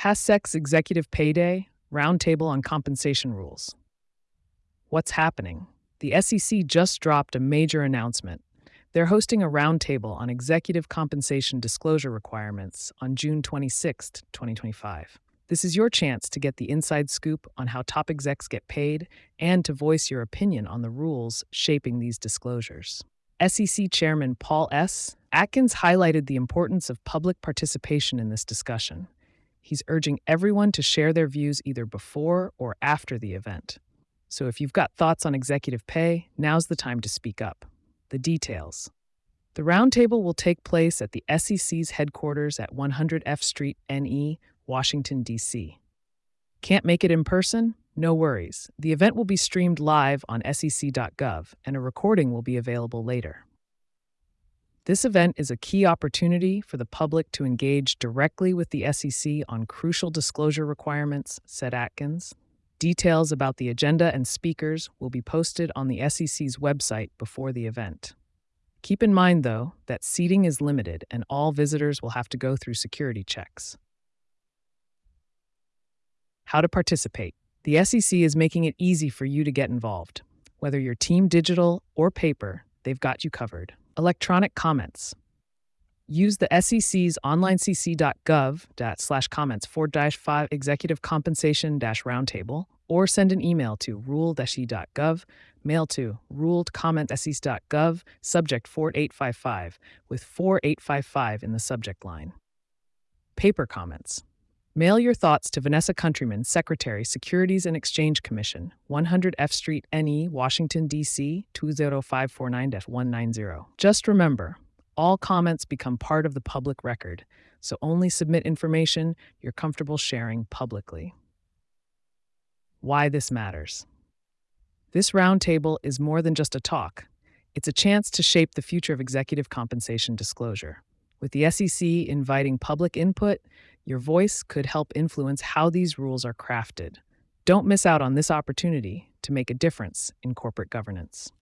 HASEX Executive Pay Day, Roundtable on Compensation Rules. What's happening? The SEC just dropped a major announcement. They're hosting a roundtable on executive compensation disclosure requirements on June 26, 2025. This is your chance to get the inside scoop on how top execs get paid and to voice your opinion on the rules shaping these disclosures. SEC Chairman Paul S. Atkins highlighted the importance of public participation in this discussion. He's urging everyone to share their views either before or after the event. So if you've got thoughts on executive pay, now's the time to speak up. The details. The roundtable will take place at the SEC's headquarters at 100 F Street, NE, Washington, D.C. Can't make it in person? No worries. The event will be streamed live on sec.gov, and a recording will be available later. This event is a key opportunity for the public to engage directly with the SEC on crucial disclosure requirements, said Atkins. Details about the agenda and speakers will be posted on the SEC's website before the event. Keep in mind, though, that seating is limited and all visitors will have to go through security checks. How to participate. The SEC is making it easy for you to get involved. Whether you're team digital or paper, they've got you covered. Electronic comments. Use the SEC's onlinecc.gov/comments/5 executive compensation-roundtable or send an email to rule-e.gov, mail to ruled-comment-sec.gov, subject 4855 with 4855 in the subject line. Paper comments. Mail your thoughts to Vanessa Countryman, Secretary, Securities and Exchange Commission, 100 F Street, NE, Washington, D.C., 20549-190. Just remember, all comments become part of the public record, so only submit information you're comfortable sharing publicly. Why this matters. This roundtable is more than just a talk. It's a chance to shape the future of executive compensation disclosure. With the SEC inviting public input, your voice could help influence how these rules are crafted. Don't miss out on this opportunity to make a difference in corporate governance.